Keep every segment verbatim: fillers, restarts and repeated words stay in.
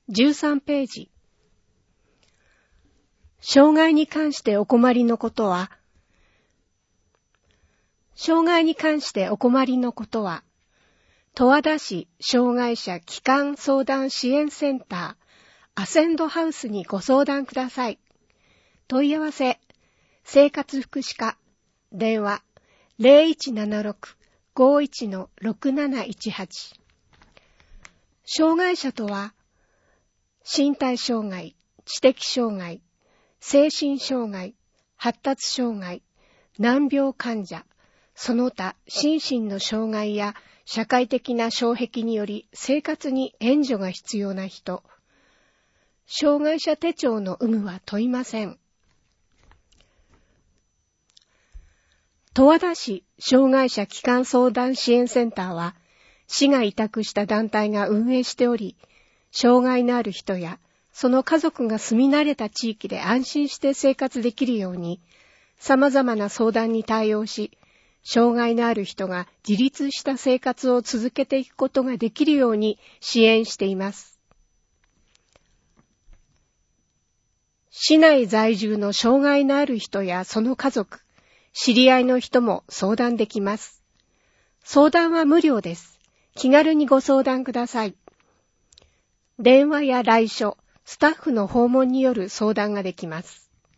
じゅうさんページ。障害に関してお困りのことは、障害に関してお困りのことは、十和田市障害者帰還相談支援センターアセンドハウスにご相談ください。問い合わせ、生活福祉課、電話 ゼロいちななろく ごいち ろくなないちはち。障害者とは、身体障害、知的障害、精神障害、発達障害、難病患者、その他心身の障害や社会的な障壁により生活に援助が必要な人。障害者手帳の有無は問いません。十和田市障害者帰還相談支援センターは、市が委託した団体が運営しており、障害のある人やその家族が住み慣れた地域で安心して生活できるように、様々な相談に対応し、障害のある人が自立した生活を続けていくことができるように支援しています。市内在住の障害のある人やその家族、知り合いの人も相談できます。相談は無料です。気軽にご相談ください。電話や来所、スタッフの訪問による相談ができます。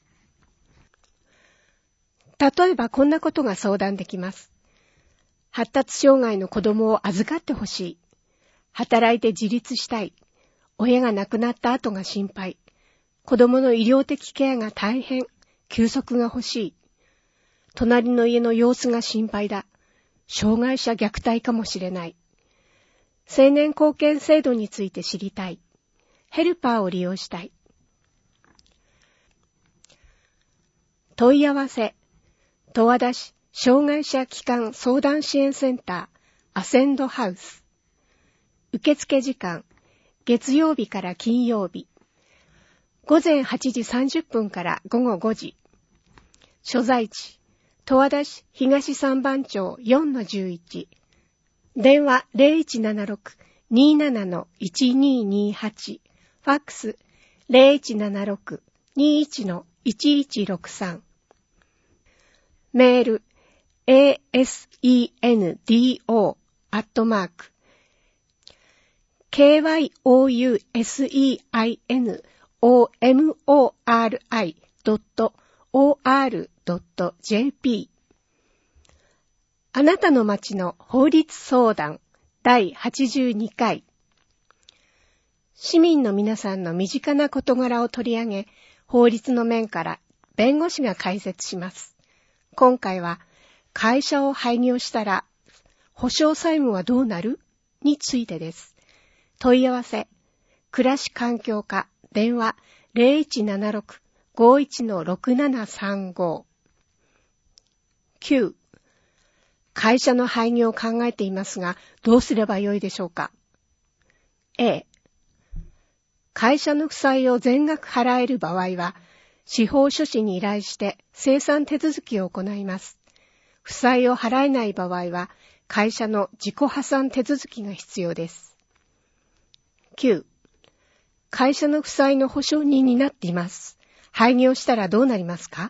例えばこんなことが相談できます。発達障害の子供を預かってほしい。働いて自立したい。親が亡くなった後が心配。子供の医療的ケアが大変。休息が欲しい。隣の家の様子が心配だ。障害者虐待かもしれない。青年貢献制度について知りたい。ヘルパーを利用したい。問い合わせ。十和田市障害者帰還相談支援センターアセンドハウス。受付時間、月曜日から金曜日。午前はちじさんじゅっぷんから午後ごじ。所在地、十和田市東三番町 よんのじゅういち。電話 ゼロいちななろく にーなないちにーにーはち。ファックス ゼロいちななろく にーいちのいちいちろくさん。メール エーエスイーエヌディーオー アットマーク ケーワイオーユーエスイーアイエヌオーエムオーアールアイ ドット オーアール ドット ジェーピー。 あなたの町の法律相談だいはちじゅうにかい。市民の皆さんの身近な事柄を取り上げ、法律の面から弁護士が解説します。今回は、会社を廃業したら、保証債務はどうなる？についてです。問い合わせ、暮らし環境課、電話 ゼロいちななろく ごいちのろくななさんご。きゅう、会社の廃業を考えていますが、どうすればよいでしょうか？ A、会社の負債を全額払える場合は、司法書士に依頼して清算手続きを行います。負債を払えない場合は、会社の自己破産手続きが必要です。きゅう、会社の負債の保証人になっています。廃業したらどうなりますか？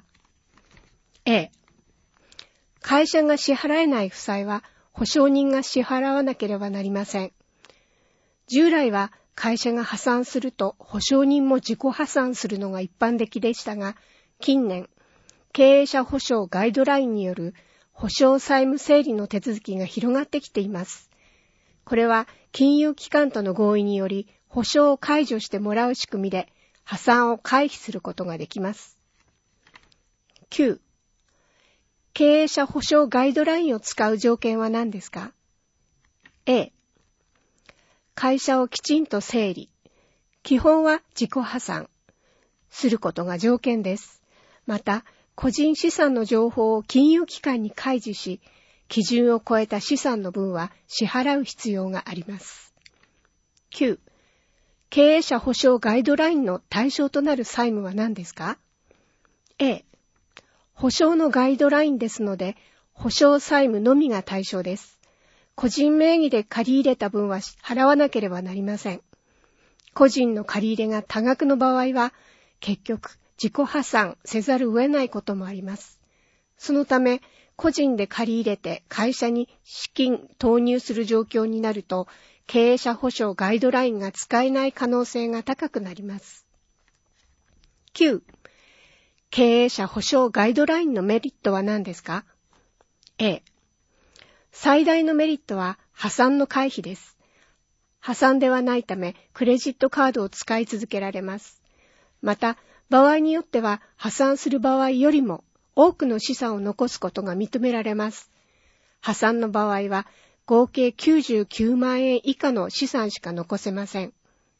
A、会社が支払えない負債は、保証人が支払わなければなりません。従来は、会社が破産すると保証人も自己破産するのが一般的でしたが、近年、経営者保証ガイドラインによる保証債務整理の手続きが広がってきています。これは金融機関との合意により保証を解除してもらう仕組みで破産を回避することができます。きゅう、経営者保証ガイドラインを使う条件は何ですか？ A、会社をきちんと整理。基本は自己破産することが条件です。また、個人資産の情報を金融機関に開示し、基準を超えた資産の分は支払う必要があります。きゅう、経営者保証ガイドラインの対象となる債務は何ですか？ A、保証のガイドラインですので、保証債務のみが対象です。個人名義で借り入れた分は払わなければなりません。 個人の借り入れが多額の場合は、結局自己破産せざるを得ないこともあります。そのため、個人で借り入れて会社に資金投入する状況になると、経営者保証ガイドラインが使えない可能性が高くなります。きゅう. 経営者保証ガイドラインのメリットは何ですか？ A. 最大のメリットは破産の回避です。破産ではないため、クレジットカードを使い続けられます。また、場合によっては破産する場合よりも多くの資産を残すことが認められます。破産の場合は合計きゅうじゅうきゅうまんえん以下の資産しか残せません。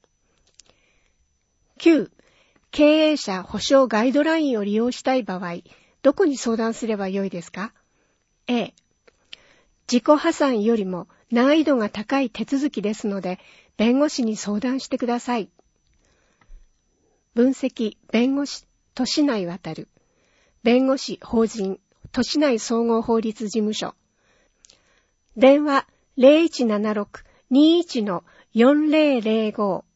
きゅう. 経営者保証ガイドラインを利用したい場合、どこに相談すればよいですか？ A. 自己破産よりも難易度が高い手続きですので、弁護士に相談してください。分析、弁護士、都内渡る。弁護士、法人、都市内総合法律事務所。電話 ゼロいちななろく にいちのよんゼロゼロご